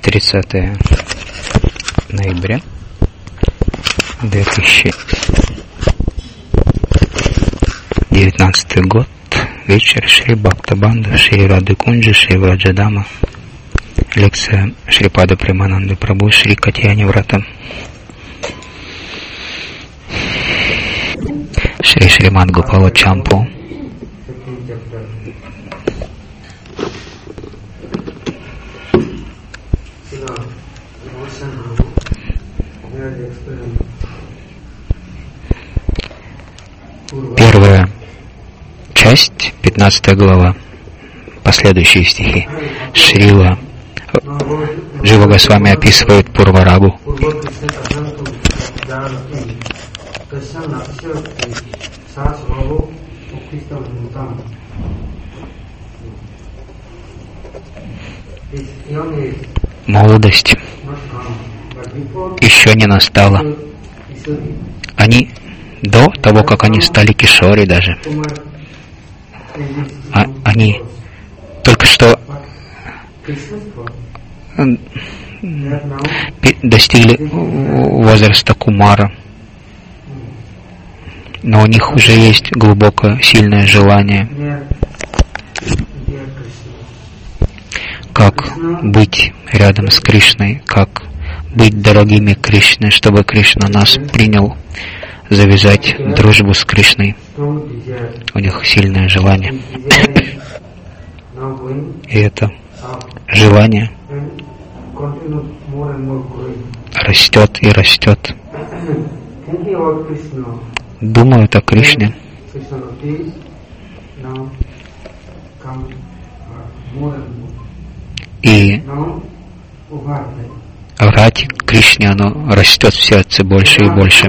30 ноября 2019 год. Вечер. Шри Бхактабанда, Шри Рады Кунджи, Шри Враджадама. Лекция Шрипада Премананды Прабху, Шри Катьяни Врата. Шри Шримад Гопала Чампу. Первая часть, 15 глава, последующие стихи. Шрила Джива Госвами описывает Пурварагу. Молодость еще не настала. Они до того, как они стали кишори даже, они только что достигли возраста кумара, но у них уже есть глубокое, сильное желание, как быть рядом с Кришной, как быть дорогими Кришне, чтобы Кришна нас принял, завязать дружбу с Кришной. У них сильное желание. И это желание растет и растет. Думают о Кришне. И рати Кришне, оно растет в сердце больше и больше.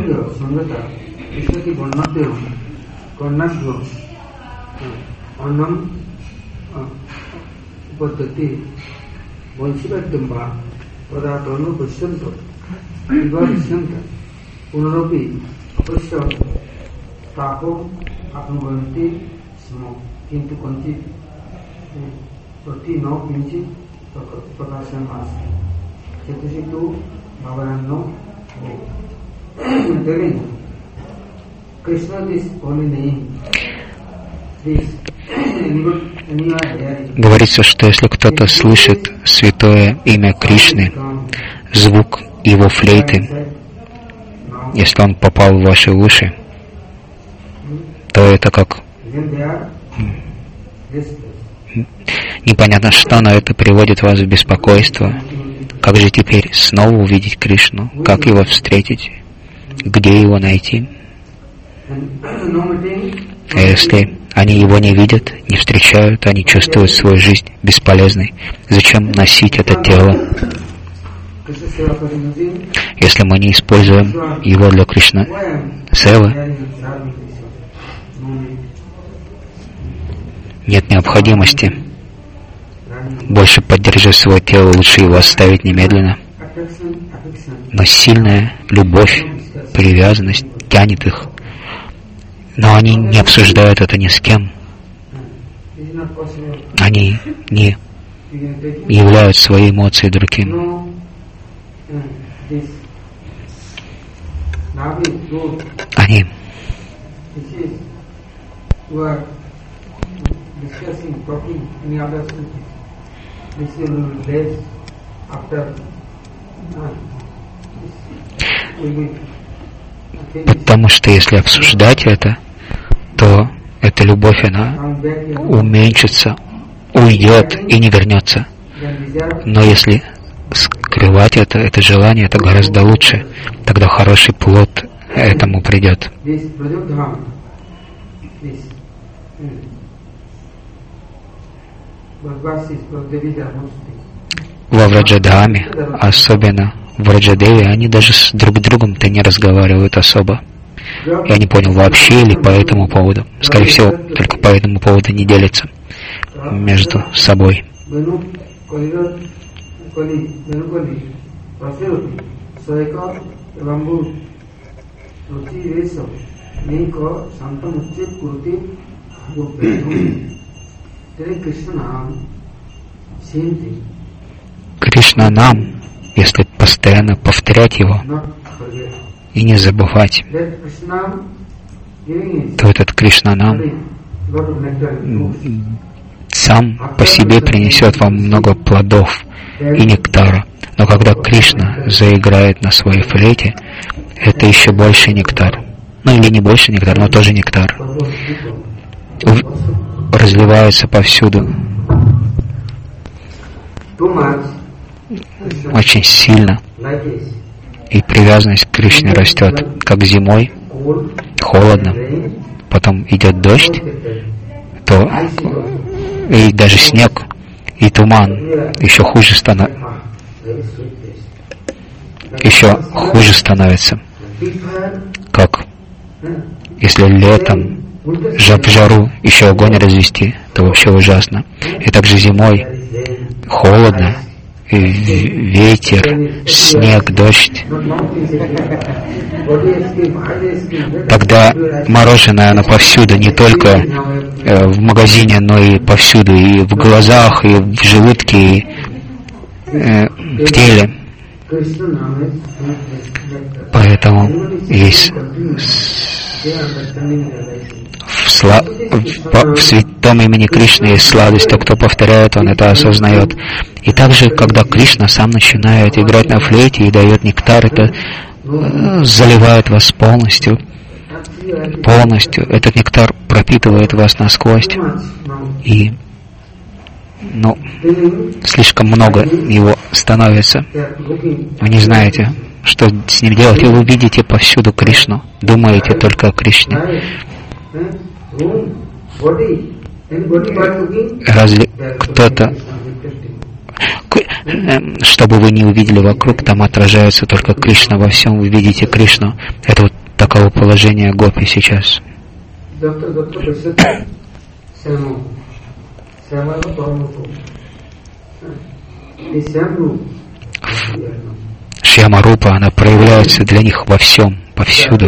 Говорится, что если кто-то слышит святое имя Кришны, звук его флейты, если он попал в ваши уши, то это как непонятно что, но это приводит вас в беспокойство. Как же теперь снова увидеть Кришну? Как его встретить? Где его найти? А если они его не видят, не встречают, они чувствуют свою жизнь бесполезной. Зачем носить это тело? Если мы не используем его для Кришна севы, нет необходимости больше поддерживать свое тело, лучше его оставить немедленно. Но сильная любовь, привязанность тянет их. Но они не обсуждают это ни с кем. Они не являют свои эмоции другим. Они потому что если обсуждать это, то эта любовь, она уменьшится, уйдет и не вернется. Но если скрывать это желание, это гораздо лучше. Тогда хороший плод этому придет. Во Враджадхаме, особенно в Враджадеве, они даже с друг другом-то не разговаривают особо. Я не понял, вообще или по этому поводу. Скорее всего, только по этому поводу не делятся между собой. Кришна нам если постоянно повторять его и не забывать, то этот Кришна нам сам по себе принесет вам много плодов и нектара. Но когда Кришна заиграет на своей флейте, это еще больше нектар. Ну или не больше нектар, но тоже нектар. Разливается повсюду. Очень сильно. И привязанность к Кришне растет, как зимой, холодно, потом идет дождь, то и даже снег, и туман еще хуже становится. Как если летом в жару еще огонь развести, то вообще ужасно. И также зимой холодно, и ветер, снег, дождь. Тогда мороженое, оно повсюду, не только в магазине, но и повсюду, и в глазах, и в желудке, и в теле. Поэтому есть в святом имени Кришны есть сладость, тот, кто повторяет, он это осознает. И также, когда Кришна сам начинает играть на флейте и дает нектар, это заливает вас полностью. Этот нектар пропитывает вас насквозь. И слишком много его становится. Вы не знаете, что с ним делать, и вы видите повсюду Кришну, думаете только о Кришне. Разве кто-то, чтобы вы не увидели вокруг, там отражается только Кришна, во всем вы видите Кришну. Это вот такого положения гопи сейчас. Шьяма Рупа, она проявляется для них во всем, повсюду.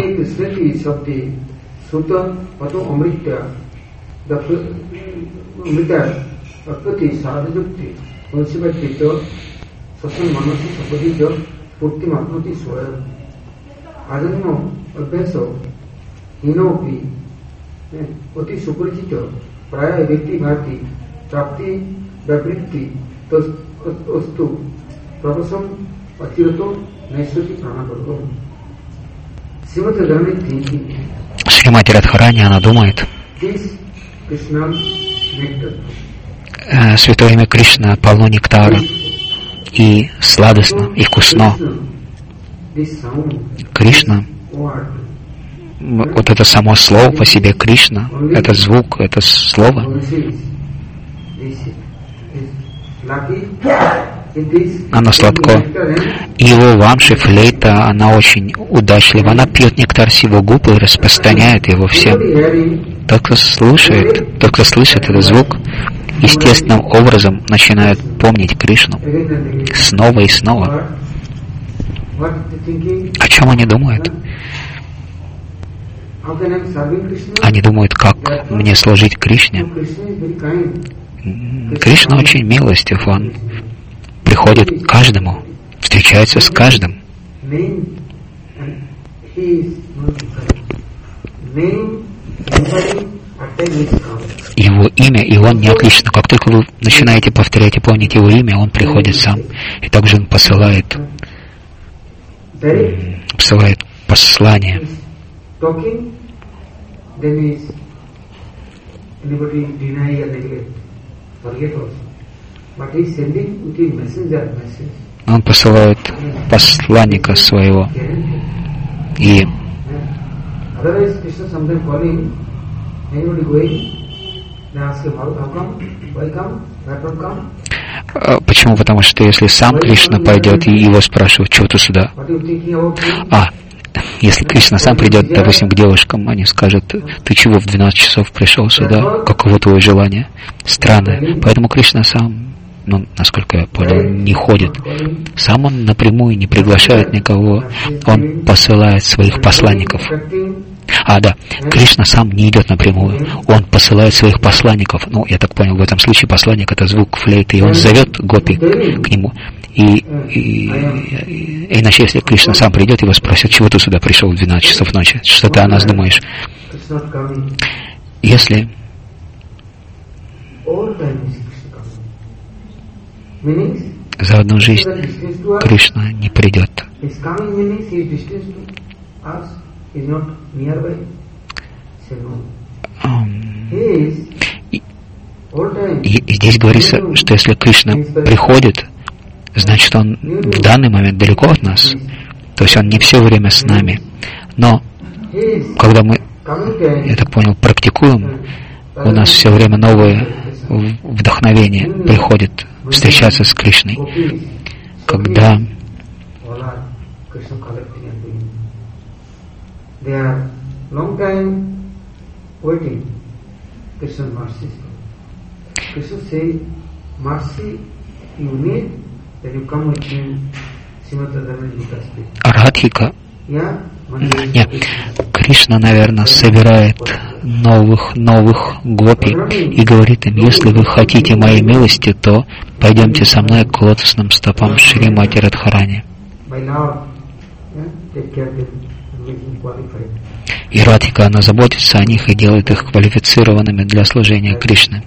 Шримати Радхарани, она думает, святое имя Кришна полно нектара, и сладостно, и вкусно. Кришна, вот это само слово по себе, Кришна, это звук, это слово, оно сладко. И его вамши, флейта, она очень удачлива. Она пьет нектар с его губ и распространяет его всем. Тот, кто слышит этот звук, естественным образом начинает помнить Кришну снова и снова. О чем они думают? Они думают, как мне служить Кришне. Кришна очень милостив, он приходит к каждому, встречается с каждым. Его имя, и он не отлично. Как только вы начинаете повторять и помнить его имя, он приходит сам. И также он посылает послание. Он посылает посланника своего. И почему? Потому что если сам Кришна пойдет и его спрашивают, что ты сюда? Если Кришна сам придет, допустим, к девушкам, они скажут, ты чего в 12 часов пришел сюда? Каково твое желание? Странное. Поэтому Кришна сам насколько я понял, не ходит. Сам он напрямую не приглашает никого, он посылает своих посланников. Да, Кришна сам не идет напрямую, он посылает своих посланников. Я так понял, в этом случае посланник — это звук флейты, и он зовет гопи к нему. Иначе, если Кришна сам придет, его спросят, чего ты сюда пришел в 12 часов ночи, что ты о нас думаешь? Если за одну жизнь Кришна не придет, и здесь говорится, что если Кришна приходит, значит, он в данный момент далеко от нас, то есть он не все время с нами. Но когда мы, я так понял, практикуем, у нас все время новое вдохновение приходит встречаться с Кришной. Когда Радхика, Кришна, наверное, собирает новых гопи и говорит им: если вы хотите моей милости, то пойдемте со мной к лотосным стопам Шримати Радхарани. И Радхика, она заботится о них и делает их квалифицированными для служения Кришны.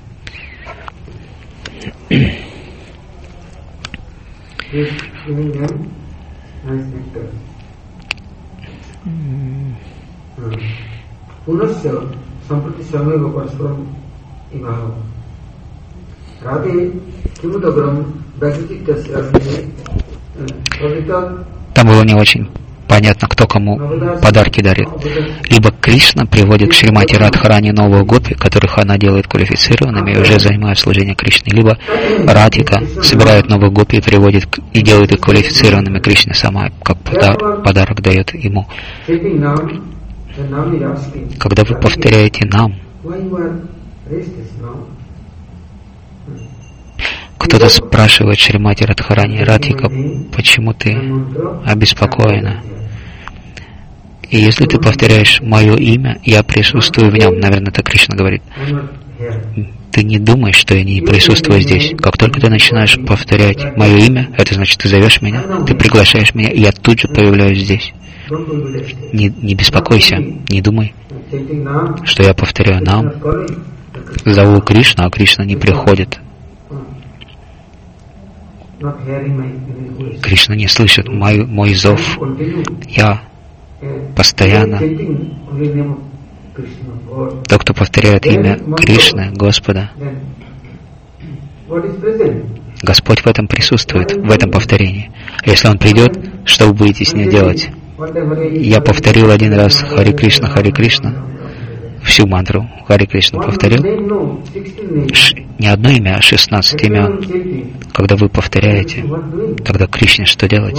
Там было не очень понятно, кто кому подарки дарит. Либо Кришна приводит к Шримати Радхарани новых гопи, которых она делает квалифицированными и уже занимают служение Кришне. Либо Радхика собирает новых гопи и приводит и делает их квалифицированными Кришне сама, как подарок дает ему. Когда вы повторяете «нам», кто-то спрашивает Шримати Радхарани: Радхика, почему ты обеспокоена? И если ты повторяешь мое имя, я присутствую в нем. Наверное, это Кришна говорит. Ты не думаешь, что я не присутствую здесь. Как только ты начинаешь повторять мое имя, это значит, ты зовешь меня, ты приглашаешь меня, и я тут же появляюсь здесь. Не беспокойся, не думай, что я повторяю «нам», зову Кришну, а Кришна не приходит. Кришна не слышит мой зов. Я постоянно, тот, кто повторяет имя Кришны, Господа, Господь в этом присутствует, в этом повторении. А если Он придет, что вы будете с ним делать? Я повторил один раз Харе Кришна, всю мантру Харе Кришна повторил. Не одно имя, а 16 имен. Когда вы повторяете, тогда Кришне что делать?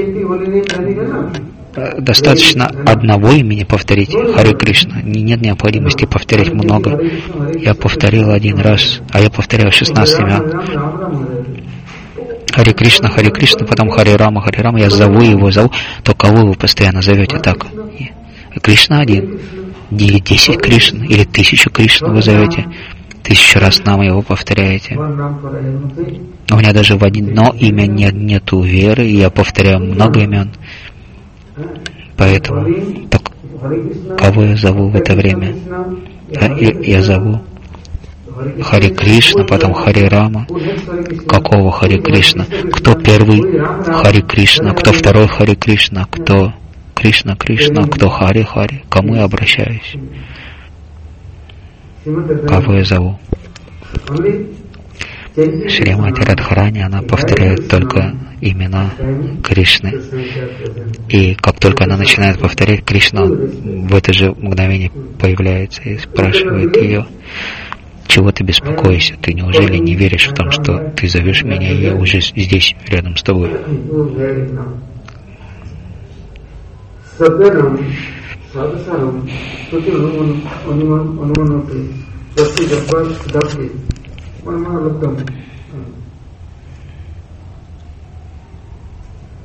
Достаточно одного имени повторить Харе Кришна. Нет необходимости повторять много. Я повторил один раз, а я повторяю 16 имен. Харе Кришна, потом Харе Рама, я зову его, то кого вы постоянно зовете так? Кришна один. Или 10 Кришн, или 1000 Кришн вы зовете. 1000 раз нам его повторяете. У меня даже в одно имя нету веры, и я повторяю много имен. Поэтому, так, кого я зову в это время? Я зову Харе Кришна, потом Харе Рама. Какого Харе Кришна? Кто первый Харе Кришна? Кто второй Харе Кришна? Кто Кришна, кто Харе? К кому я обращаюсь? Кого я зову? Шримати Радхарани, она повторяет только имена Кришны. И как только она начинает повторять, Кришна в это же мгновение появляется и спрашивает ее: чего ты беспокоишься? Ты неужели не веришь в том, что ты зовешь меня, и я уже здесь, рядом с тобой?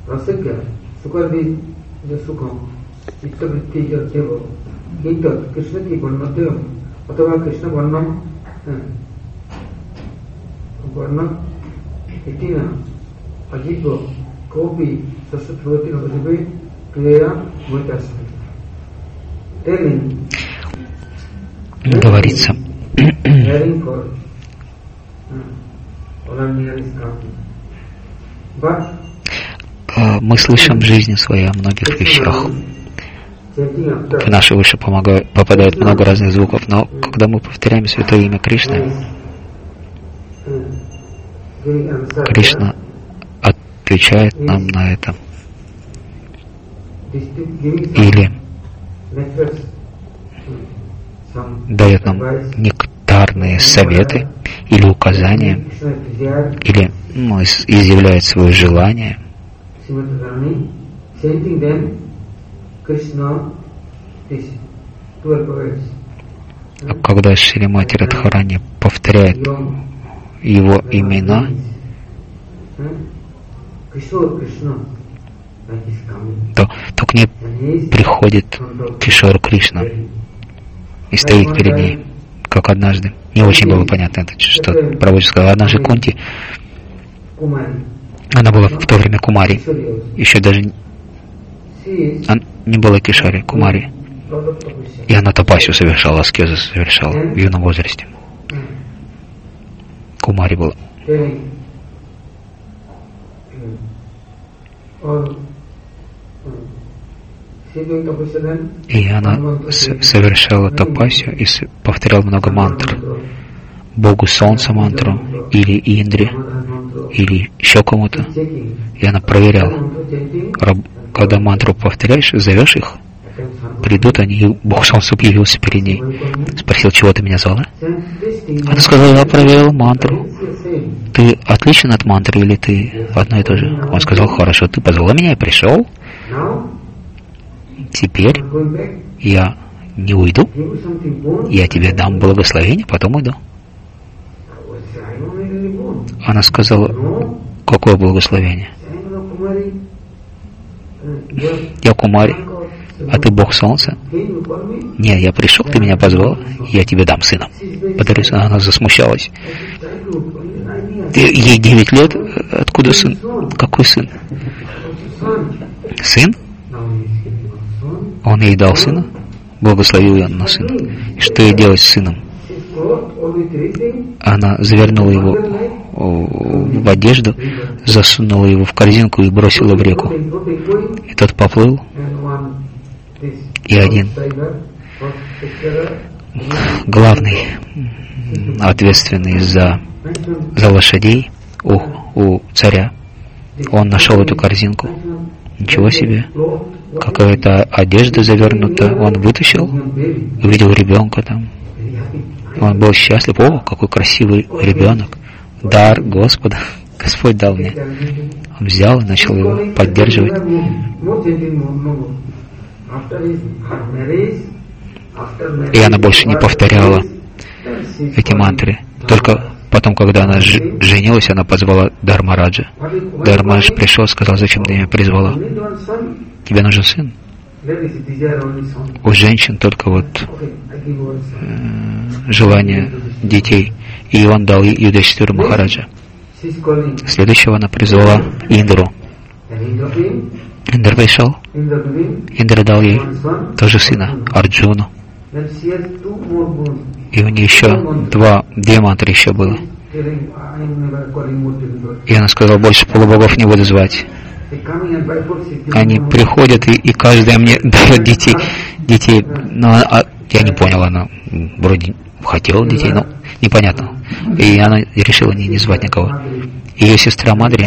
Говорится, мы слышим в жизни своей о многих вещах. В наши уши попадает много разных звуков, но когда мы повторяем святое имя Кришны, Кришна отвечает нам на это. Или дает нам нектарные советы или указания, или изъявляет свое желание. Когда Шримати Радхарани повторяет его имена, то к ней приходит Кишор Кришна и стоит перед ней, как однажды. Не очень было понятно, это, что Прабхуджи сказал. Однажды Кунти, она была в то время Кумари, еще даже не была Кишари, Кумари. И она тапасию совершала, аскезу совершала в юном возрасте. Кумари была. И она совершала тапасию и повторяла много мантр. Богу Солнца мантру, или Индре, или еще кому-то. И она проверяла. Когда мантру повторяешь, зовешь их, придут они, и Бог Солнца появился перед ней. Спросил, чего ты меня звала? Она сказала, я проверила мантру. Ты отличен от мантры или ты одно и то же? Он сказал, хорошо, ты позвала меня, я пришел. Теперь я не уйду. Я тебе дам благословение, потом уйду. Она сказала, какое благословение? Я Кумари, а ты Бог Солнца? Нет, я пришел, ты меня позвал, я тебе дам сына. Подарю сына. Она засмущалась. Ей 9 лет, откуда сын? Какой сын? Сын? Он ей дал сына, благословил ее на сына. И что ей делать с сыном? Она завернула его в одежду, засунула его в корзинку и бросила в реку. И тот поплыл, и один главный, ответственный за лошадей у царя, он нашел эту корзинку. Ничего себе, какая-то одежда завернута, он вытащил, увидел ребенка там. Он был счастлив. О, какой красивый ребенок. Дар Господа. Господь дал мне. Он взял и начал его поддерживать. И она больше не повторяла эти мантры. Только потом, когда она женилась, она позвала Дharmaraja. Дharmaрадж пришел и сказал, зачем ты меня призвала? Тебе нужен сын? У женщин только вот желание детей. И он дал Юдхиштхиру Махараджа. Следующего она призвала Индру. Индра пришел. Индра дал ей тоже сына, Арджуну. И у нее еще две мантры еще было. И она сказала, больше полубогов не буду звать. Они приходят, и каждая мне дает детей. Но я не понял, она вроде хотела детей, но непонятно. И она решила не звать никого. Ее сестра Мадри,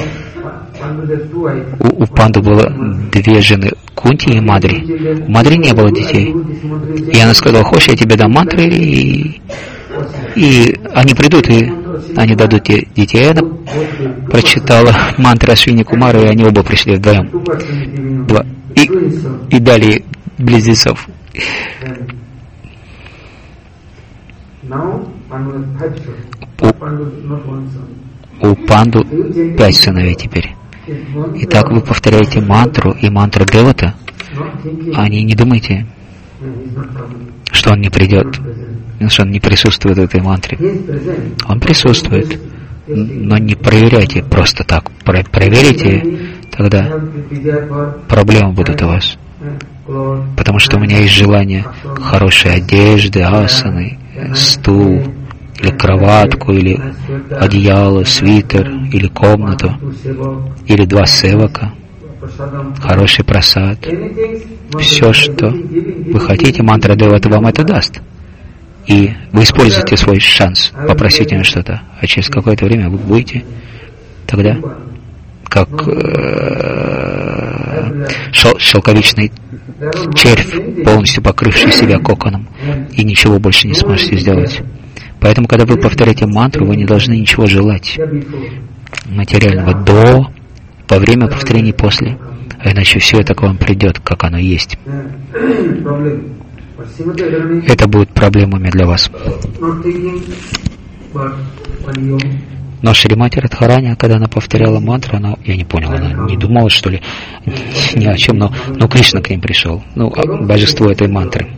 у Панду было 2 жены, Кунти и Мадри. У Мадри не было детей. И она сказала, хочешь, я тебе дам мантры, и они придут, и они дадут тебе детей. И она прочитала мантры Ашвини Кумара, и они оба пришли вдвоем. И дали близнецов. У Панду 5 сыновей теперь. Итак, вы повторяете мантру и мантру Девата, а не думайте, что он не придет, что он не присутствует в этой мантре. Он присутствует, но не проверяйте просто так. Проверите, тогда проблемы будут у вас. Потому что у меня есть желание хорошей одежды, асаны, стул, или кроватку, или одеяло, свитер, или комнату, или 2 севака, хороший прасад. Все, что вы хотите, мантра Девата вам это даст. И вы используете свой шанс, попросите на что-то, а через какое-то время вы будете тогда как шелковичный червь, полностью покрывший себя коконом, и ничего больше не сможете сделать. Поэтому, когда вы повторяете мантру, вы не должны ничего желать материального во время повторения и после. А иначе все это к вам придет, как оно есть. Это будет проблемами для вас. Но Шримати Радхарани, когда она повторяла мантру, я не понял, она не думала, что ли, ни о чем, но Кришна к ним пришел, божество этой мантры.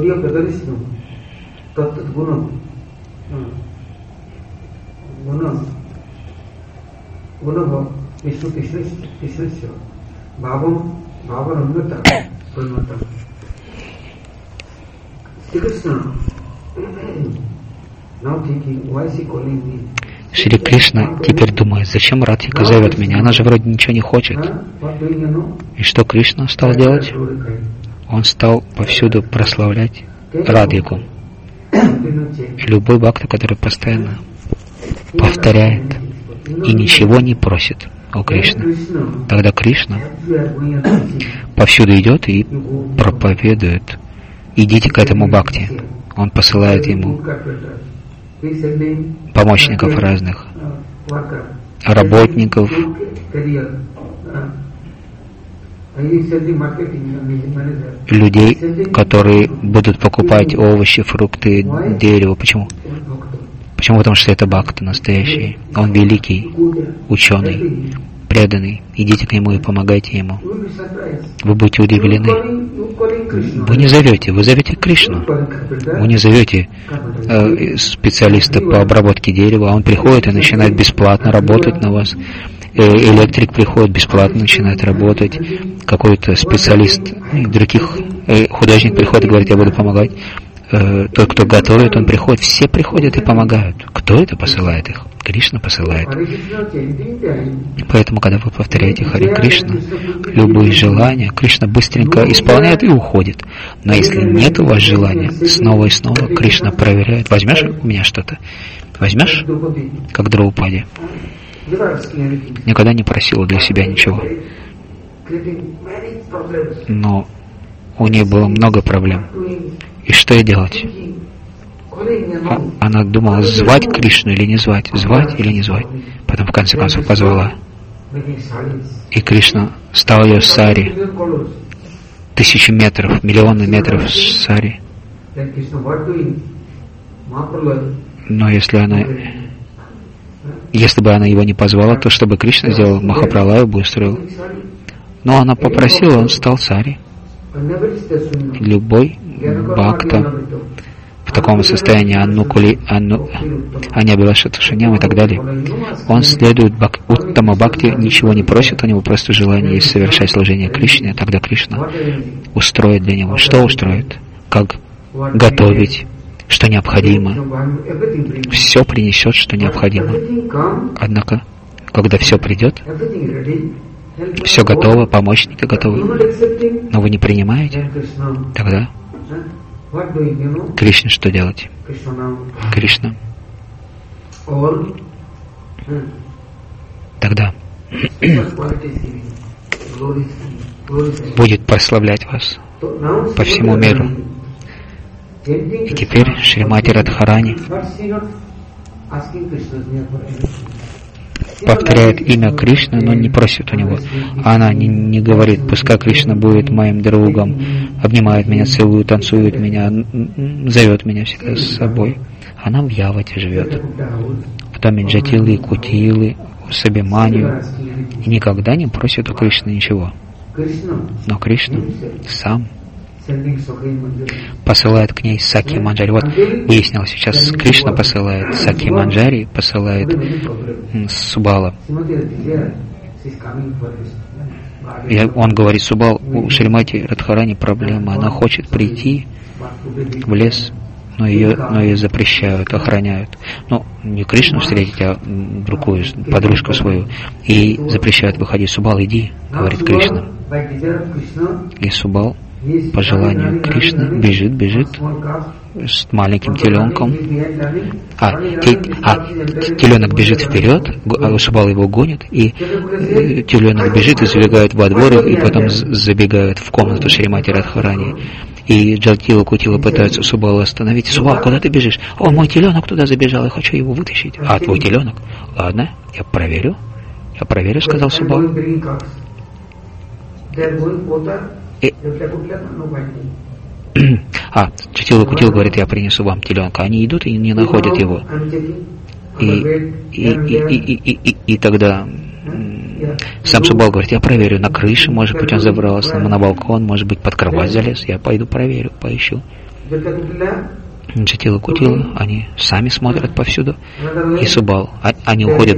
Шри Кришна теперь думает, зачем Радхика зовет меня, она же вроде ничего не хочет. И что Кришна стал делать? Он стал повсюду прославлять Радхику. И любой бхакта, который постоянно повторяет и ничего не просит у Кришны, тогда Кришна повсюду идет и проповедует. Идите к этому бхакти. Он посылает ему помощников разных, работников, людей, которые будут покупать овощи, фрукты, дерево. Почему? Почему? Потому что это бхакта настоящий. Он великий, ученый, преданный. Идите к нему и помогайте ему. Вы будете удивлены. Вы не зовете, вы зовете Кришну. Вы не зовете специалиста по обработке дерева, а он приходит и начинает бесплатно работать на вас. Электрик приходит, бесплатно начинает работать. Какой-то специалист, других художник приходит и говорит, я буду помогать. Тот, кто готовит, он приходит. Все приходят и помогают. Кто это посылает их? Кришна посылает. Поэтому, когда вы повторяете Харе Кришна, любые желания, Кришна быстренько исполняет и уходит. Но если нет у вас желания, снова и снова Кришна проверяет. Возьмешь у меня что-то? Возьмешь? Как Драупади. Никогда не просила для себя ничего. Но у нее было много проблем. И что ей делать? Она думала, звать Кришну или не звать, звать или не звать. Потом в конце концов позвала. И Кришна стал ее сари. 1000 метров, миллионы метров сари. Но если бы она его не позвала, то что бы Кришна сделал? Махапралаю бы устроил. Но она попросила, он стал сари. Любой бхакта в таком состоянии Аньябилашатушаням и так далее, он следует Уттама Бхакти, ничего не просит, у него просто желание есть совершать служение Кришне, тогда Кришна устроит для него. Что устроит? Как готовить, что необходимо. Все принесет, что необходимо. Однако, когда все придет, все готово, помощники готовы, но вы не принимаете, тогда Кришне что делать? Кришна тогда будет прославлять вас по всему миру. И теперь Шримати Радхарани повторяет имя Кришны, но не просит у него. Она не говорит, пускай Кришна будет моим другом, обнимает меня, целует, танцует меня, зовет меня всегда с собой. Она в Явате живет. В доме Джатилы и Кутилы, Сабиманию и никогда не просит у Кришны ничего. Но Кришна сам посылает к ней Сакхи Манджари. Вот выяснил сейчас, Кришна посылает Сакхи Манджари, посылает Субала. И он говорит: Субал, у Шримати Радхарани проблема, она хочет прийти в лес, но ее запрещают, охраняют. Ну, не Кришну встретить, а другую, подружку свою. И запрещают выходить. Субал, иди, говорит Кришна. И Субал, по желанию Кришны, бежит с маленьким теленком. Теленок бежит вперед, Субал его гонит, и теленок бежит и забегает во двор, и потом забегает в комнату Шримати Радхарани. И Джатила Кутила пытаются Субала остановить. Субал, куда ты бежишь? О, мой теленок туда забежал, я хочу его вытащить. А, твой теленок? Ладно, я проверю, сказал Субал. Джатила Кутила говорит: я принесу вам теленка. Они идут и не находят его. И тогда сам Субал говорит: я проверю, на крыше, может быть, он забрался, на балкон, может быть, под кровать залез, я пойду проверю, поищу. Джатила Кутила, они сами смотрят повсюду, и Субал, они уходят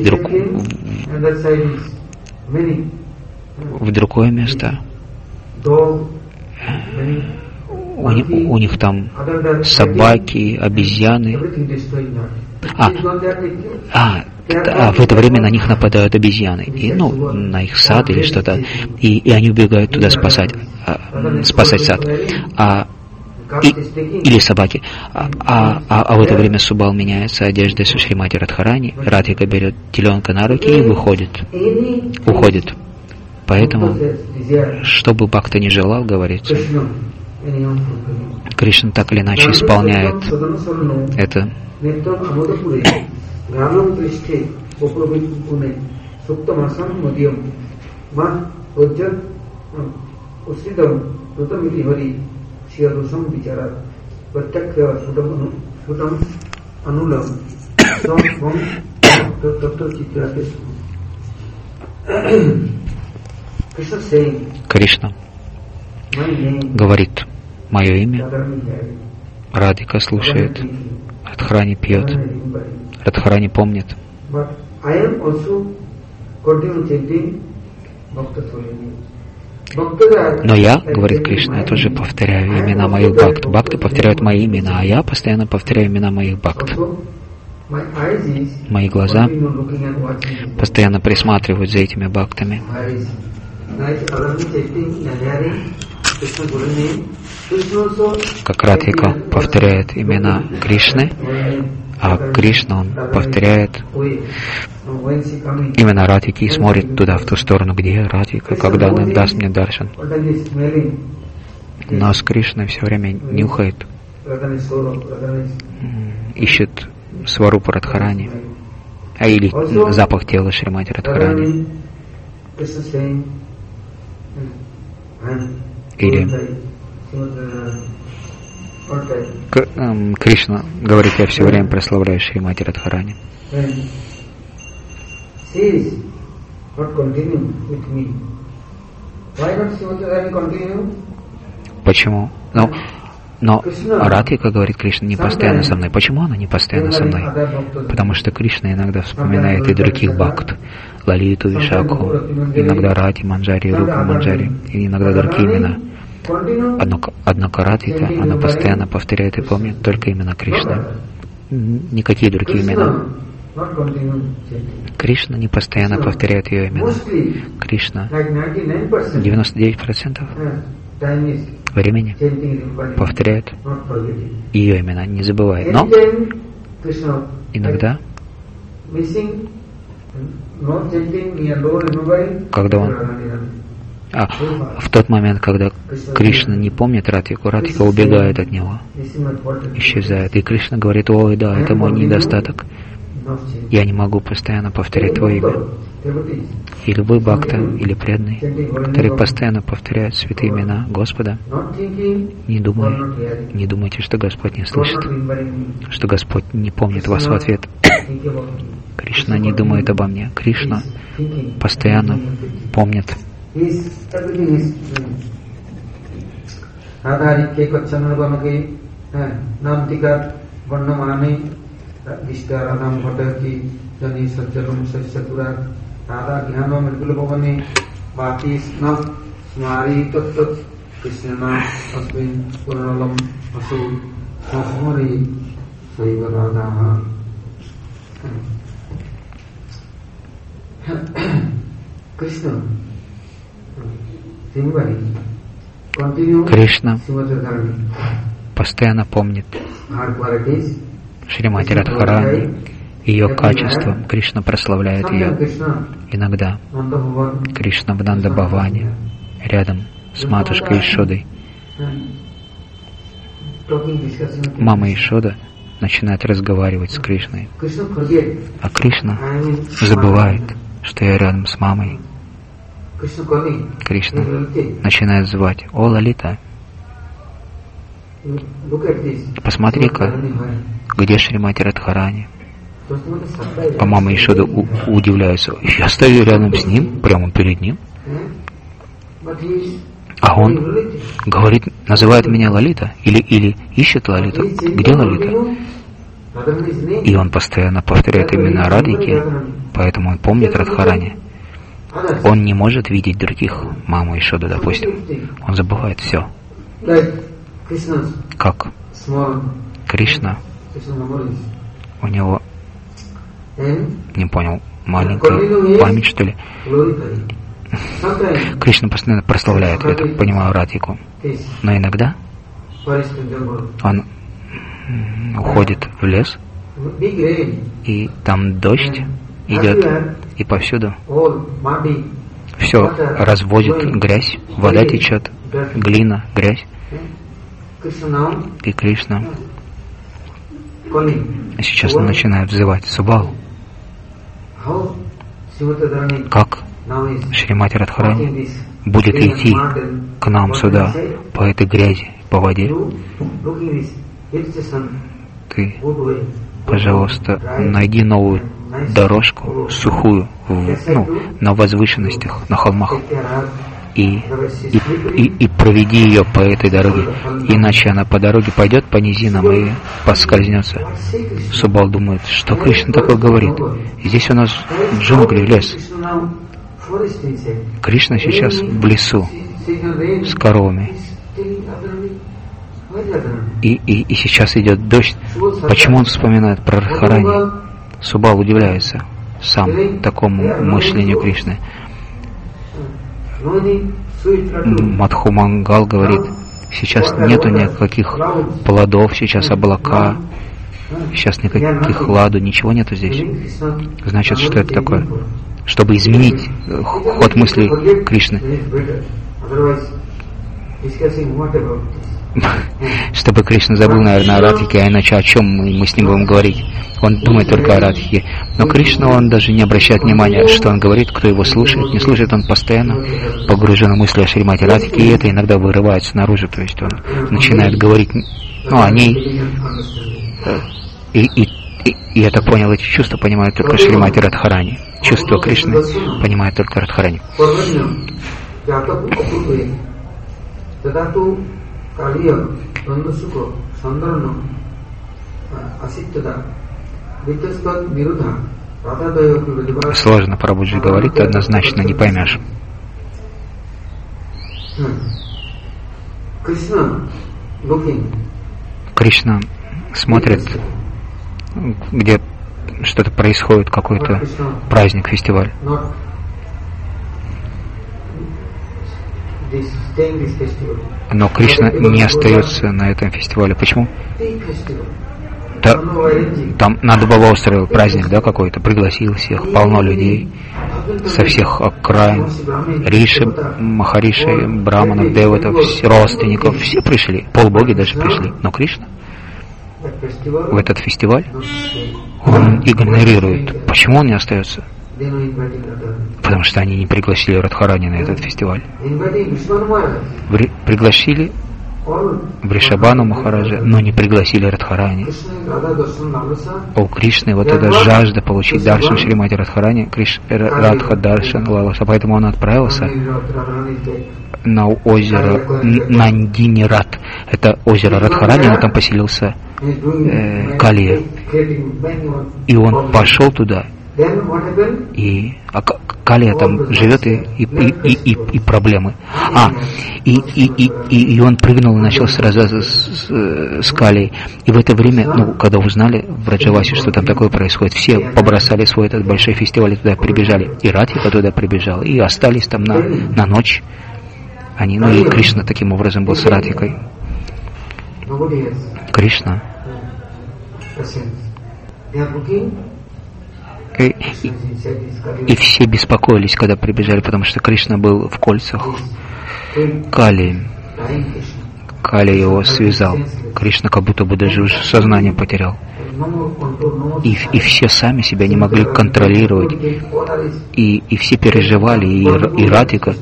в другое место. У них там собаки, обезьяны. В это время на них нападают обезьяны, на их сад или что-то, и они убегают туда спасать сад, или собаки. В это время Субал меняется одеждой с Шримати Радхарани, Радхика берет теленка на руки и уходит. Поэтому, что бы Бхакта ни желал, говорится, Кришна так или иначе исполняет это. Кришна говорит: мое имя. Радхика слушает, Радхарани пьет, Радхарани помнит. Но я, говорит Кришна, я тоже повторяю имена моих бхакт. Бхакты повторяют мои имена, а я постоянно повторяю имена моих бхакт. Мои глаза постоянно присматривают за этими бхактами. Как Радхика повторяет имена Кришны, а Кришна, он повторяет имена Радхики и смотрит туда, в ту сторону, где Радхика, когда она даст мне даршан. Но с Кришной все время нюхает, ищет сварупу Радхарани, или запах тела Шримати Радхарани. Или Кришна говорит: я все время прославляю Шримати Радхарани. Почему? Но Радхика, говорит Кришна, не постоянно со мной. Почему она не постоянно со мной? Потому что Кришна иногда вспоминает и других бхакт, Лалиту, Вишаку, иногда Рати, Манджари, Рупу, Манджари, и иногда другие имена. Однако Радхика, она постоянно повторяет и помнит только имена Кришны. Никакие другие имена. Кришна не постоянно повторяет ее имена. Кришна 99% времени повторяет ее имена, не забывает. Но иногда, когда он в тот момент, когда Кришна не помнит Радхику, Радхика убегает от него, исчезает. И Кришна говорит: ой, да, это мой недостаток. Я не могу постоянно повторять Твое имя. И любой бхакта или преданный, который постоянно повторяет святые имена Господа, не думайте, что Господь не слышит, что Господь не помнит вас в ответ. Кришна не думает обо мне. Кришна постоянно помнит. Кришна постоянно помнит Шримати Радхарани, ее качество. Кришна прославляет ее. Иногда Кришна в Нанда-Бхаване, рядом с матушкой Ишодой. Мама Ишода начинает разговаривать с Кришной. А Кришна забывает, что я рядом с мамой. Кришна начинает звать: «О, Лалита, посмотри-ка, где Шримати Радхарани». А мама Ишода удивляется: «Я стою рядом с ним, прямо перед ним». А он говорит, называет меня Лалита, или ищет Лалиту. Где Лалита? И он постоянно повторяет имена Радхики, поэтому он помнит Радхарани. Он не может видеть других, маму Ишоду, допустим. Он забывает все. Как Кришна, у него, не понял, маленькая память, что ли? Кришна постоянно прославляет, я так понимаю, Радхику. Но иногда он уходит в лес, и там дождь идет, и повсюду все разводит грязь, вода течет, глина, грязь. И Кришна сейчас начинает взывать: «Субалу, как Шримати Радхарани будет идти к нам сюда по этой грязи, по воде? Ты, пожалуйста, найди новую дорожку, сухую, на возвышенностях, на холмах, и проведи ее по этой дороге, иначе она по дороге пойдет по низинам и поскользнется». Субал думает, что Кришна такое говорит. Здесь у нас джунгли, лес. Кришна сейчас в лесу с коровами. И сейчас идет дождь. Почему он вспоминает про Радхарани? Субал удивляется сам такому мышлению Кришны. Мадхумангал говорит: сейчас нету никаких плодов, сейчас облака, сейчас никаких ладу, ничего нету здесь. Значит, что это такое? Чтобы изменить ход мыслей Кришны. Чтобы Кришна забыл, наверное, о Радхике, а иначе о чем мы с ним будем говорить? Он думает только о Радхике. Но Кришна, он даже не обращает внимания, что он говорит, кто его слушает. Не слушает, он постоянно погружен в мысли о Шримати Радхике, и это иногда вырывается наружу. То есть он начинает говорить о ней. И я так понял, эти чувства понимают только Шримати Радхарани. Чувства Кришны понимает только Радхарани. Сложно Прабхуджи говорит, однозначно не поймешь. Кришна смотрит, где что-то происходит, какой-то праздник, фестиваль. Но Кришна не остается на этом фестивале. Почему? Да, там Нанда-Баба устроил праздник, да, какой-то, пригласил всех, полно людей со всех окраин, Риши, Махариши, Браманов, Деватов, родственников, все пришли, полбоги даже пришли. Но Кришна в этот фестиваль Он игнорирует. Почему он не остается? Потому что они не пригласили Радхарани на этот фестиваль. Пригласили Вришабану Махараджа, но не пригласили Радхарани. У Кришны вот эта жажда получить даршан Шримати Радхарани, Радха Даршан Лаласа, поэтому он отправился на озеро Нандинират. Это озеро Радхарани, он там поселился Калия. И он пошел туда. И Калия там живет и проблемы. И он прыгнул и начал сразу с Калией. И в это время, когда узнали в Браджавасе, что там такое происходит, все побросали свой этот большой фестиваль и туда прибежали. И Радхика туда прибежал. И остались там на ночь. И Кришна таким образом был с Радхикой. Кришна. И все беспокоились, когда прибежали, потому что Кришна был в кольцах Кали. Кали его связал. Кришна как будто бы даже уже сознание потерял. И все сами себя не могли контролировать. И все переживали, и Радхика.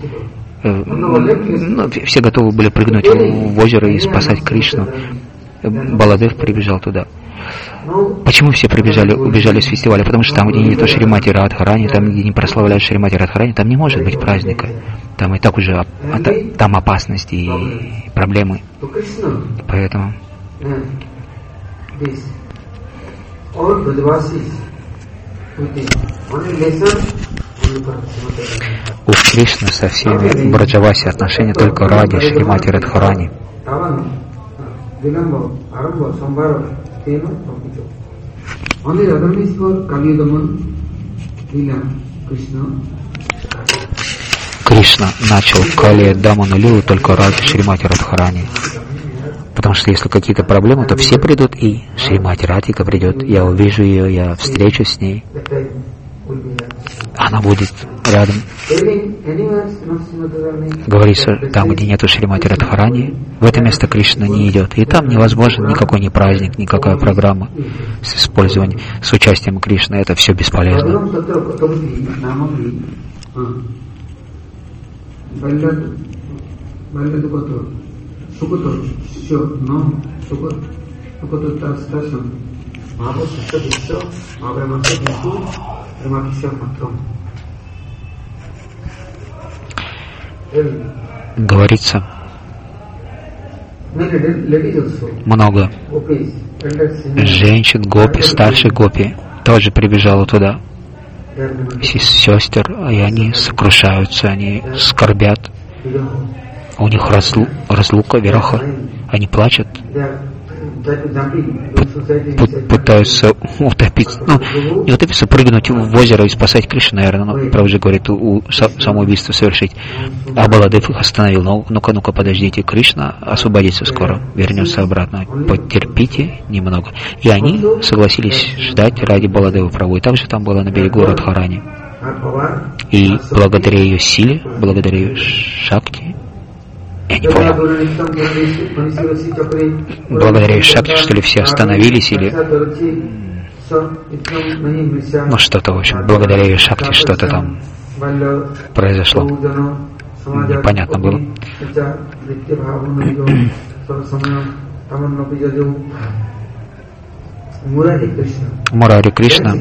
Все готовы были прыгнуть в озеро и спасать Кришну. Баладев прибежал туда. Почему все убежали с фестиваля? Потому что там, где нету Шримати Радхарани, там, где не прославляют Шримати Радхарани, там не может быть праздника. Там и так уже там опасности и проблемы. Поэтому у Кришны со всеми Браджаваси отношения только ради Шримати Радхарани. Кришна начал Калия Даману Лилу только ради Шримати Радхарани. Потому что если какие-то проблемы, то все придут, и Шримати Радхика придет. Я увижу ее, я встречусь с ней. Она будет рядом. Говорится, там, где нету Шримати Радхарани, в это место Кришна не идет. И там невозможен никакой не праздник, никакая программа с использованием, с участием Кришны. Это все бесполезно. Говорится много женщин, гопи, старших гопи тоже прибежало туда, сестер, и они сокрушаются, они скорбят, у них разлука, вираха, они плачут, пытаются утопиться, не утопиться, прыгнуть в озеро и спасать Кришну, наверное, Прабхуджи говорит, самоубийство совершить. А Баладев их остановил. Ну-ка, подождите, Кришна освободится скоро, вернется обратно, потерпите немного. И они согласились ждать ради Баладева Прабху. И также там было на берегу Радхарани. И благодаря ее силе, благодаря ее шакти, я не понял. Благодаря Шакти, что ли, все остановились, или что-то, в общем, благодаря ее Шакти что-то там произошло. Непонятно было. Мурари Кришна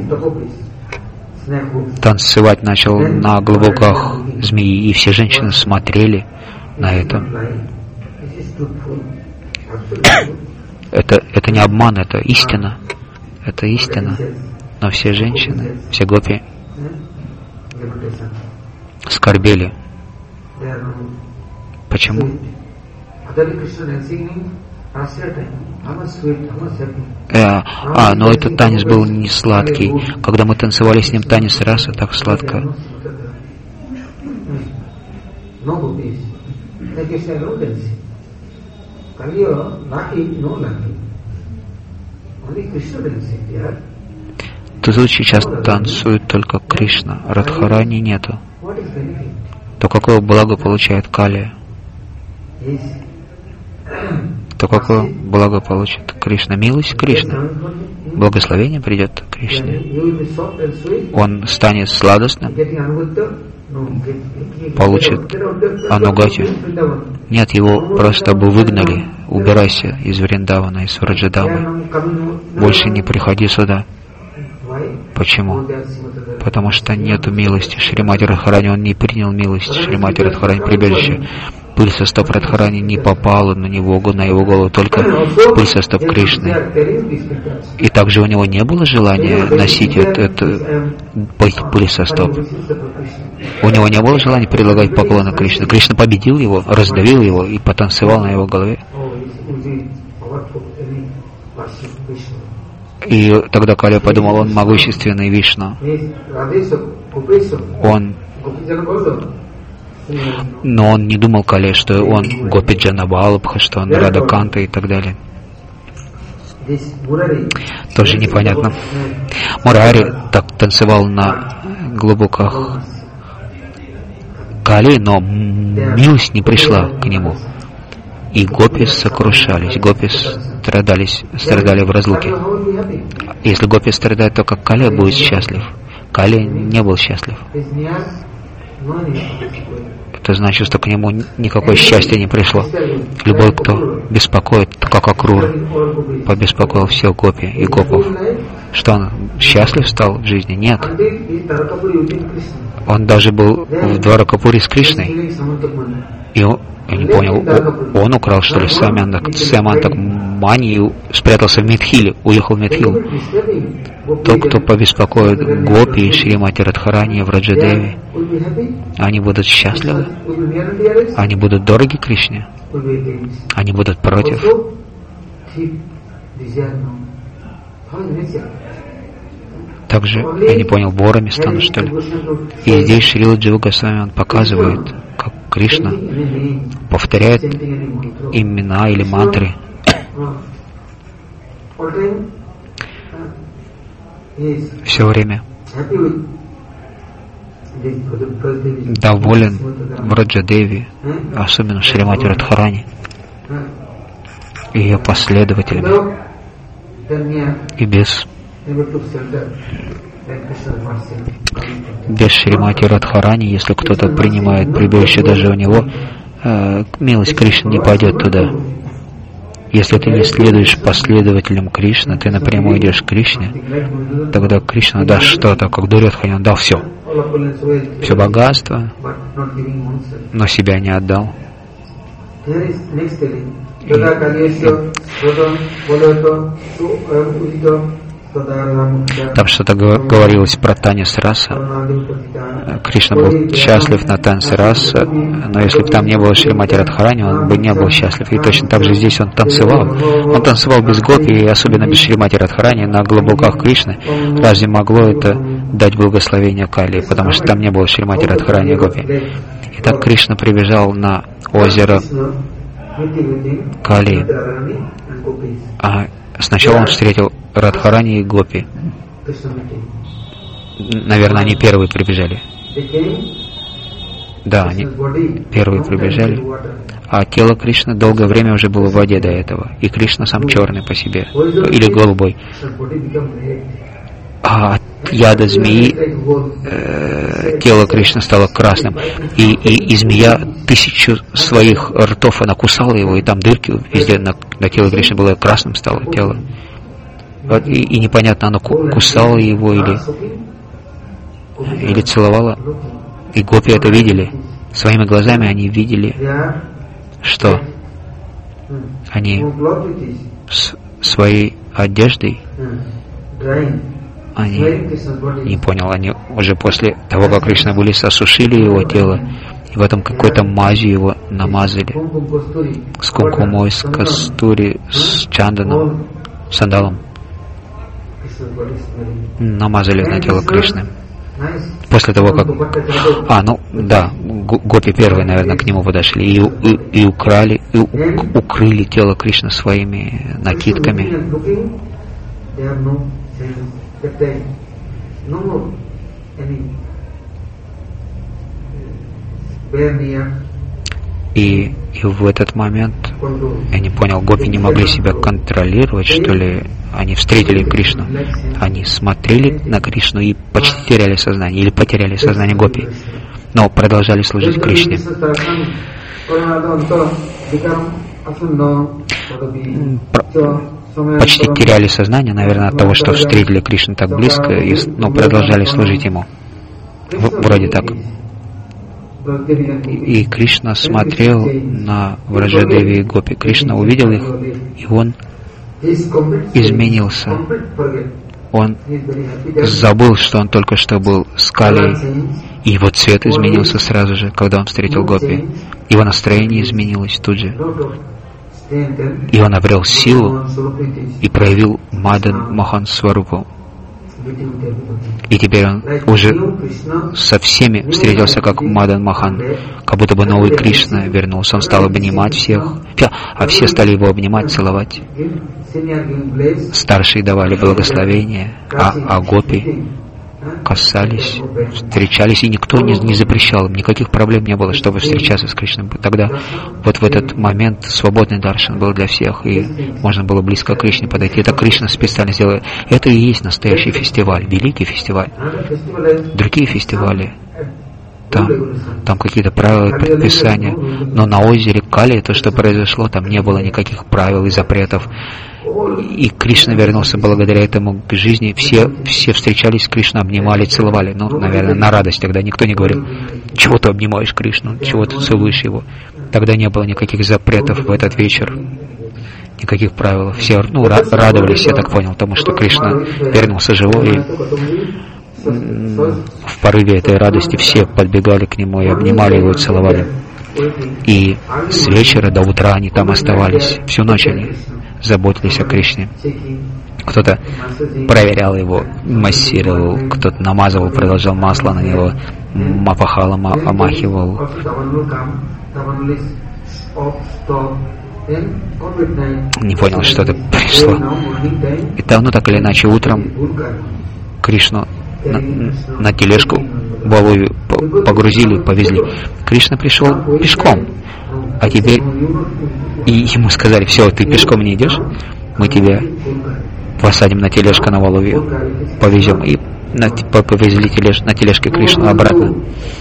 танцевать начал на глубоках змеи, и все женщины смотрели на это. Это не обман, это истина. Это истина. Но все женщины, все гопи скорбели. Почему? Но этот танец был не сладкий. Когда мы танцевали с ним танец раса, так сладко. Тут сейчас танцует только Кришна, Радхарани нету. То какое благо получает Калия? То какое благо получит Кришна? Милость Кришны. благословение придет к Кришне, он станет сладостным, получит анугати. Нет, его просто бы выгнали. Убирайся из Вриндавана, из Враджадамы. Больше не приходи сюда. Почему? Потому что нету милости. Шримати Радхарани, он не принял милость. Шримати Радхарани прибежище. Пыль со стоп Радхарани не попала на него, на его голову, только пыль со стоп Кришны. И также у него не было желания носить эту пыль со стоп. У него не было желания предлагать поклоны Кришне. Кришна победил его, раздавил его и потанцевал на его голове. И тогда Кали подумал, он могущественный Вишну. Но он не думал, Кали, что он Гопиджана Валабха, что он Радаканта и так далее. Тоже непонятно. Мурари так танцевал на глубоках Кали, но милость не пришла к нему. И гопи сокрушались, гопи страдали в разлуке. Если гопи страдают, то как Кали будет счастлив? Кали не был счастлив. Это значит, что к нему никакое счастье не пришло. Любой, кто беспокоит, как Акрур, побеспокоил всех гопи и гопов. Что он счастлив стал в жизни? Нет. Он даже был в Дваракапуре с Кришной. И он, я не понял, он украл, что ли, Самантак Мани и спрятался в Мидхиле, уехал в Мидхил. Тот, кто побеспокоит гопи и Шримати Радхарани в Раджадеви, они будут счастливы, они будут дороги Кришне, они будут против. Также, я не понял, ворами станут, что ли. И здесь Шрила Джива Госвами, он показывает, как Кришна повторяет имена или мантры. Все время доволен в Раджадеви, особенно Шримати Радхарани и ее последователями. И без Шримати Радхарани, если кто-то принимает прибежище даже у него, милость Кришны не пойдет туда. Если ты не следуешь последователям Кришны, ты напрямую идешь к Кришне, тогда Кришна даст что-то, как Дурьодхане, он дал все. Все богатство, но себя не отдал. Там что-то говорилось про танец раса. Кришна был счастлив на танце раса, но если бы там не было Шримати Радхарани, он бы не был счастлив. И точно так же здесь он танцевал. Он танцевал без гопи, и особенно без Шримати Радхарани, на глубоках Кришны. Разве могло это дать благословение Кали? Потому что там не было Шримати Радхарани и гопи. И так Кришна прибежал на озеро Кали. А сначала он встретил Радхарани и гопи. Наверное, они первые прибежали. Да, они первые прибежали. А тело Кришны долгое время уже было в воде до этого. И Кришна сам черный по себе. Или голубой. А от яда змеи тело Кришны стало красным. И змея 1000 своих ртов, она кусала его, и там дырки везде на теле Кришны было красным стало тело. И непонятно, она кусала его или целовала. И гопи это видели. Своими глазами они видели, что они своей одеждой, они, не понял, они уже после того, как Кришна были, осушили его тело, и в этом какой-то мазью его намазали, с кумкумой, с кастури, с чанданом, сандалом. Намазали на тело Кришны. После того, как... гопи первые, наверное, к нему подошли и укрыли тело Кришны своими накидками. И в этот момент Я не понял, гопи не могли себя контролировать, что ли? Они встретили Кришну, они смотрели на Кришну и почти теряли сознание, или потеряли сознание гопи, но продолжали служить Кришне. Почти теряли сознание, наверное, от того, что встретили Кришну так близко, но продолжали служить Ему. Вроде так. И Кришна смотрел на Враджадеви и Гопи. Кришна увидел их, и он изменился. Он забыл, что он только что был скалой, и его цвет изменился сразу же, когда он встретил Гопи. Его настроение изменилось тут же. И он обрел силу и проявил Мадан Мохан Сварупу. И теперь он уже со всеми встретился как Мадан Мохан, как будто бы новый Кришна вернулся. Он стал обнимать всех, а все стали его обнимать, целовать. Старшие давали благословение, а гопи касались, встречались, и никто не запрещал им, никаких проблем не было, чтобы встречаться с Кришной. Тогда вот в этот момент свободный даршан был для всех, и можно было близко к Кришне подойти. Это Кришна специально сделал. Это и есть настоящий фестиваль, великий фестиваль. Другие фестивали, там какие-то правила, предписания, но на озере Кали, то, что произошло, там не было никаких правил и запретов. И Кришна вернулся благодаря этому к жизни. Все встречались с Кришной, обнимали, целовали. Ну, наверное, на радость тогда. Никто не говорил, чего ты обнимаешь Кришну, чего ты целуешь его. Тогда не было никаких запретов в этот вечер, никаких правил. Все радовались, я так понял, тому, что Кришна вернулся живой. И в порыве этой радости все подбегали к нему и обнимали его, и целовали. И с вечера до утра они там оставались. Всю ночь они заботились о Кришне. Кто-то проверял его, массировал, кто-то намазывал, продолжал масло на него, мапахалом омахивал. Не понял, что это пришло. И давно, так или иначе, утром Кришну на тележку Балую погрузили, повезли. Кришна пришел пешком, а теперь и ему сказали: все, ты пешком не идешь, мы тебя посадим на тележку на Валувию, повезем. И повезли на тележке Кришну обратно.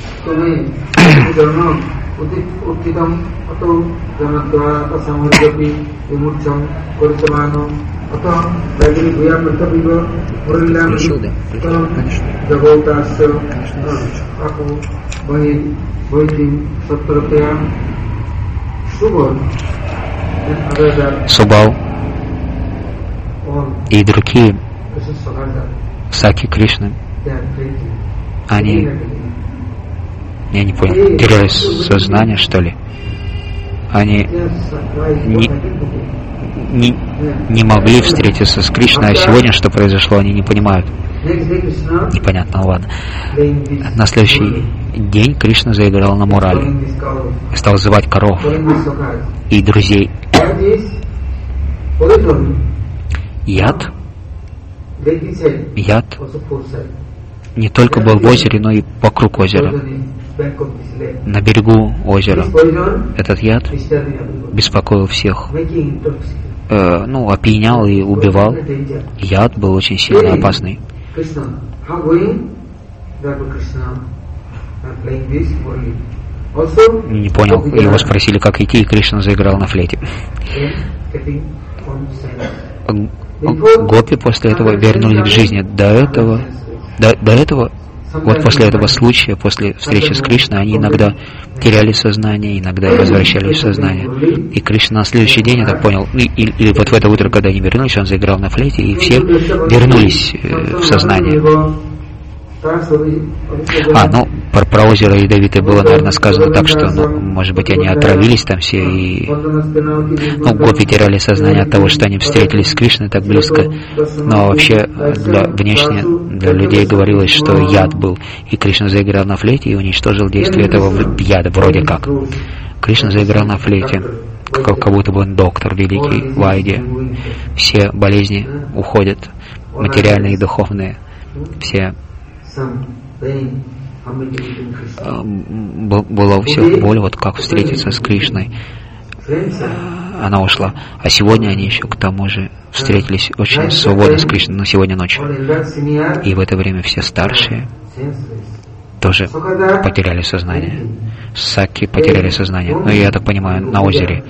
Субал и другие Саки Кришны, они, я не понял, теряли сознание, что ли? Они не могли встретиться с Кришной, а сегодня что произошло, они не понимают. Непонятно, ладно. На следующий день Кришна заиграл на мурали и стал звать коров и друзей. Яд не только был в озере, но и вокруг озера, на берегу озера. Этот яд беспокоил всех, опьянял и убивал. Яд был очень сильно опасный. Не понял, его спросили, как идти, и Кришна заиграл на флейте. Гопи после этого вернулись к жизни. До этого, вот после этого случая, после встречи с Кришной, они иногда теряли сознание, иногда возвращались в сознание. И Кришна на следующий день, я так понял, или вот в это утро, когда они вернулись, он заиграл на флейте, и все вернулись в сознание. Про озеро Ядовитое было, наверное, сказано так, что, может быть, они отравились там все, и гопи теряли сознание от того, что они встретились с Кришной так близко. Но вообще, внешне для людей говорилось, что яд был, и Кришна заиграл на флейте и уничтожил действие этого яда, вроде как. Кришна заиграл на флейте, как будто бы он доктор великий в Айде. Все болезни уходят, материальные и духовные, все. Была у всех боль, вот как встретиться с Кришной. она ушла. А сегодня они еще к тому же встретились очень свободно с Кришной, но сегодня ночью. И в это время все старшие тоже потеряли сознание. Саки потеряли сознание. Ну, я так понимаю, на озере.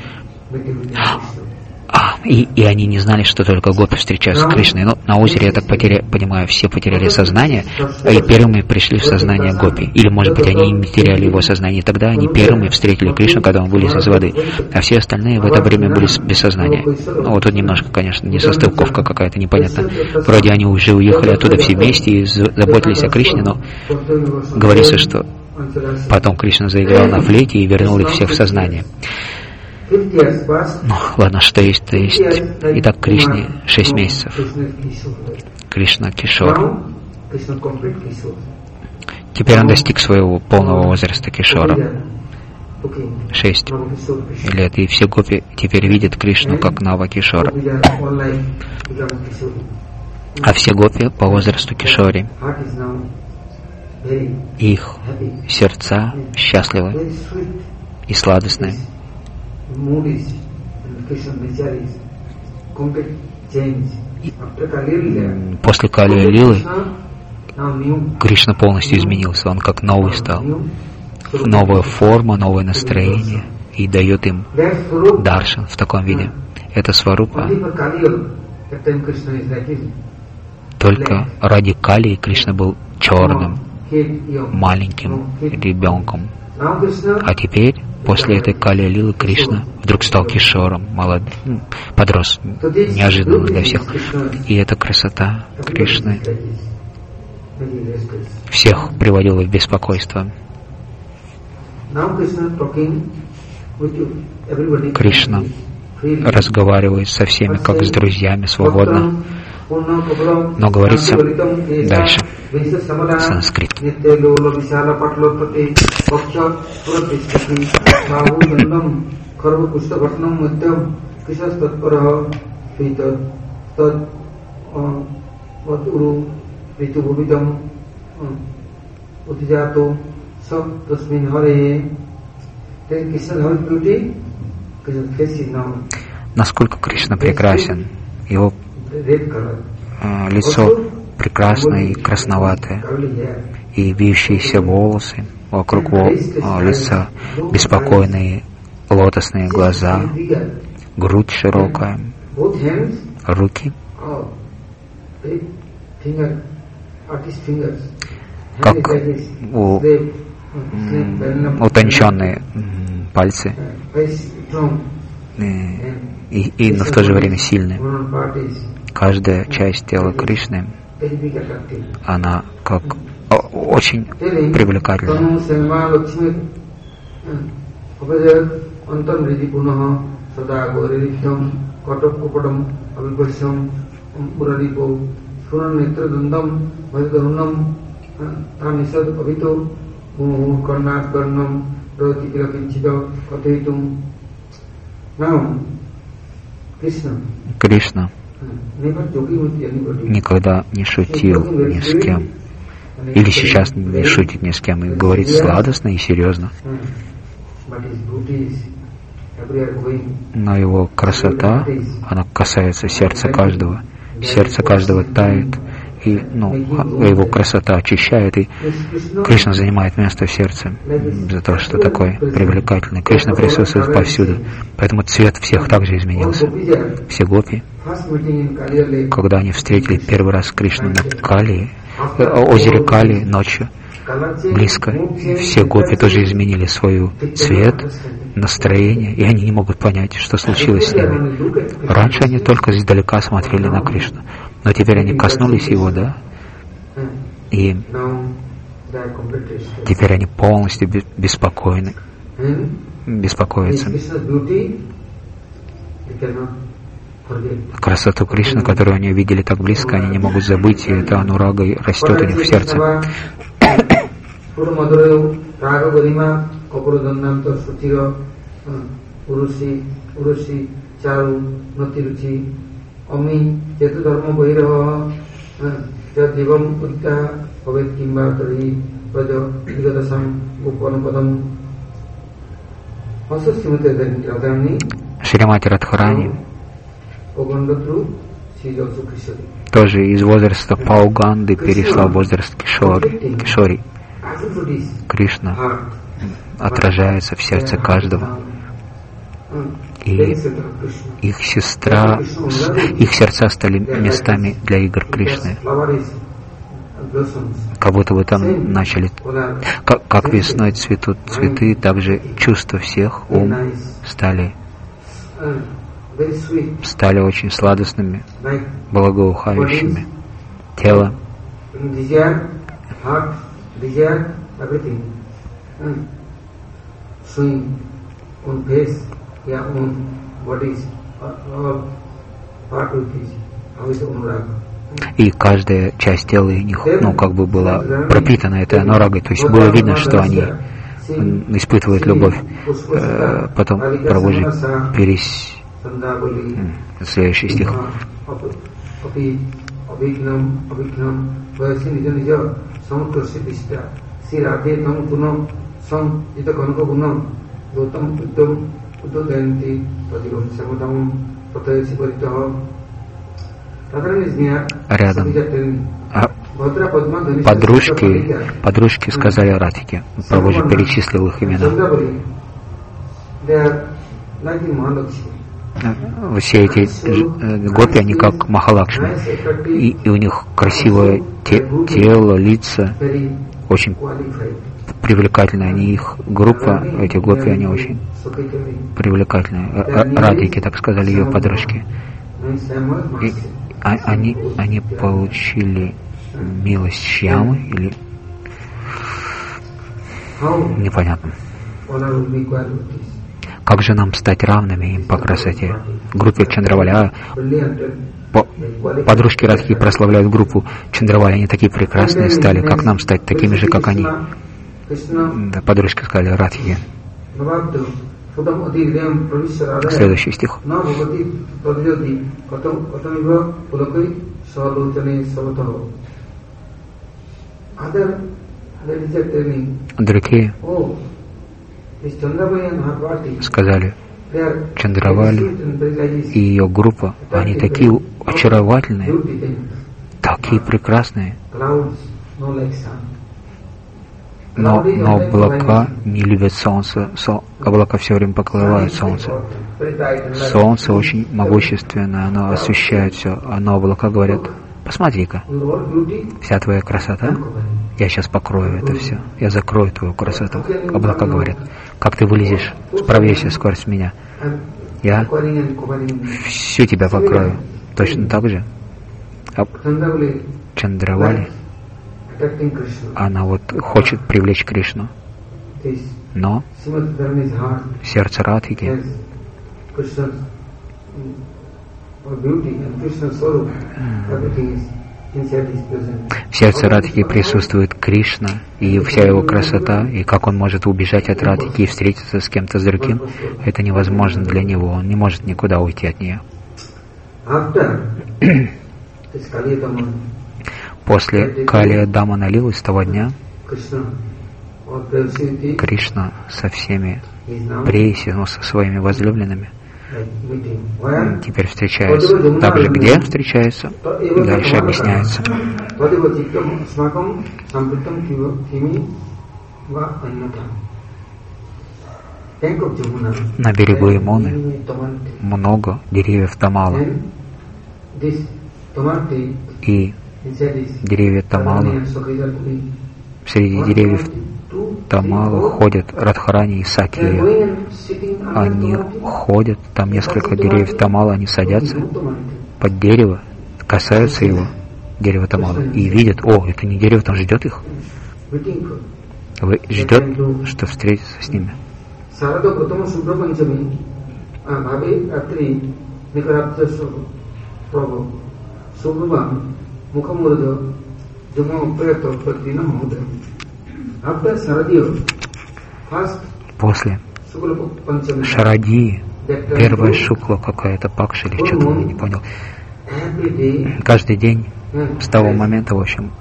И они не знали, что только гопи встречаются с Кришной. Но на озере, я так понимаю, все потеряли сознание, и первыми пришли в сознание гопи. Или, может быть, они не теряли его сознание, и тогда они первыми встретили Кришну, когда он вылез из воды. А все остальные в это время были без сознания. Ну, вот тут немножко, конечно, несостыковка какая-то непонятная. Вроде они уже уехали оттуда все вместе и заботились о Кришне, но говорится, что потом Кришна заиграл на флейте и вернул их всех в сознание. Ну, ладно, что есть, то есть. Итак, Кришне 6 месяцев. Кришна Кишор. Теперь он достиг своего полного возраста Кишора. 6 лет. И все гопи теперь видят Кришну как Нава Кишора. А все гопи по возрасту Кишори, их сердца счастливы и сладостны. После Кали Лилы Кришна полностью изменился, он как новый стал. Новая форма, новое настроение, и дает им даршан в таком виде. Это сварупа. Только ради Кали Кришна был черным, маленьким ребенком. А теперь, после этой Кали Лилы, Кришна вдруг стал Кишором, подрос, неожиданно для всех. И эта красота Кришны всех приводила в беспокойство. Кришна разговаривает со всеми, как с друзьями, свободно. Но говорится дальше. Санскрит. Насколько Кришна прекрасен, его лицо прекрасное и красноватое, и вьющиеся волосы вокруг лица, беспокойные лотосные глаза, грудь широкая, руки, как утонченные пальцы, но в то же время сильные. Каждая часть тела Кришны, она как очень привлекательна. Кришна никогда не шутил ни с кем, или сейчас не шутит ни с кем, и говорит сладостно и серьезно. Но его красота, она касается сердца каждого. Сердце каждого тает, и его красота очищает, и Кришна занимает место в сердце за то, что такой привлекательный. Кришна присутствует повсюду, поэтому цвет всех также изменился. Все гопи, когда они встретили первый раз Кришну на Кали, озере Кали ночью, близко, и все гопи тоже изменили свой цвет, настроение, и они не могут понять, что случилось с ними. Раньше они только издалека смотрели на Кришну, но теперь они коснулись его, да? И теперь они полностью беспокоятся. Красоту Кришны, которую они видели так близко, они не могут забыть, и эта анурага растет у них в сердце. Шримати Радхарани тоже из возраста Пауганды перешла в возраст Кишори. Кришна отражается в сердце каждого. И их сердца стали местами для игр Кришны. Как будто бы там начали, как весной цветут цветы, так же чувства всех, ум стали очень сладостными, благоухающими. Тело, и каждая часть тела у них, как бы была пропитана этой анурагой, то есть было видно, что они испытывают любовь. Потом Прабхуджи следующий стих. Рядом подружки сказали Радхике. Прабхуджи перечислил их имена. Все эти гопи, они как Махалакшми. И у них красивое тело, лица, очень привлекательные. Они, их группа, эти гопи, они очень привлекательные. Радхики, так сказали ее подружки. И они получили милость Шьямы или непонятно. Как же нам стать равными им по красоте? В группе Чандравали, подружки Радхи прославляют группу Чандравали, они такие прекрасные стали, как нам стать такими же, как они? Да, подружки сказали Радхи. Следующий стих. Другие сказали, Чандравали и ее группа, они такие очаровательные, такие прекрасные, но облака не любят солнце, облака все время покрывают солнце. Солнце очень могущественное, оно освещает все, но облака говорят, посмотри-ка, вся твоя красота, я сейчас покрою это все, я закрою твою красоту. Облака говорят, как ты вылезешь, справишься скоро с меня, я всю тебя покрою. Точно так же Чандравали, она хочет привлечь Кришну, но сердце Радхики в сердце Радхики присутствует Кришна и вся его красота, и как он может убежать от Радхики и встретиться с кем-то с другим, это невозможно для него, он не может никуда уйти от нее. После Калия Дама налилась с того дня, Кришна со всеми прейси, со своими возлюбленными, теперь встречается. Также где встречается? Дальше объясняется. На берегу Ямуны много деревьев тамала. И деревья тамала, среди деревьев тамала ходят Радхарани и Сакия. Они ходят, там несколько деревьев тамала, они садятся под дерево, касаются его, дерева тамала, и видят, это не дерево, там ждет их. Ждет, что встретиться с ними. После Шарадии, первая шукла какая-то, Пакша или что-то, я не понял. Каждый день, с того момента, в общем,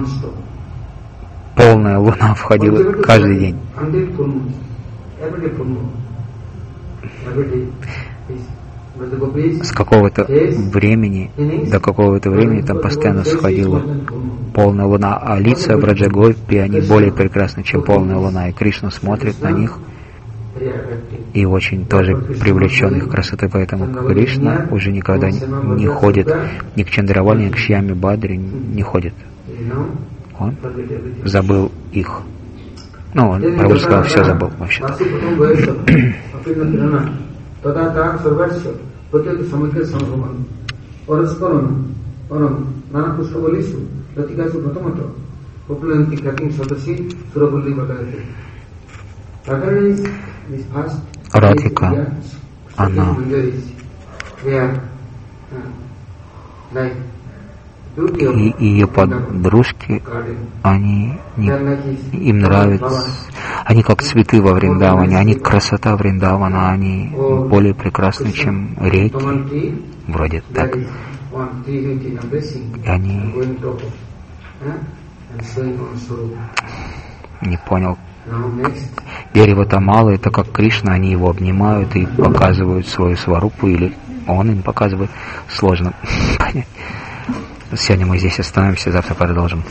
полная луна входила каждый день. С какого-то времени до какого-то времени там постоянно сходила полная луна, а лица Браджагопи, они более прекрасны, чем полная луна, и Кришна смотрит на них и очень тоже привлечен их красотой, поэтому Кришна уже никогда не ходит ни к Чандравали, ни к Шьяме Бадри, не ходит. Он забыл их. Ну, он, Прабху сказал, все забыл вообще-то. Радхика, она и ее подружки, им нравятся, они как цветы во Вриндаване, они красота Вриндавана, они более прекрасны, чем реки, вроде так. И они не понял. Дерево Тамала — это как Кришна, они его обнимают и показывают свою сварупу, или он им показывает. Сложно понять. Сегодня мы здесь остановимся, завтра продолжим.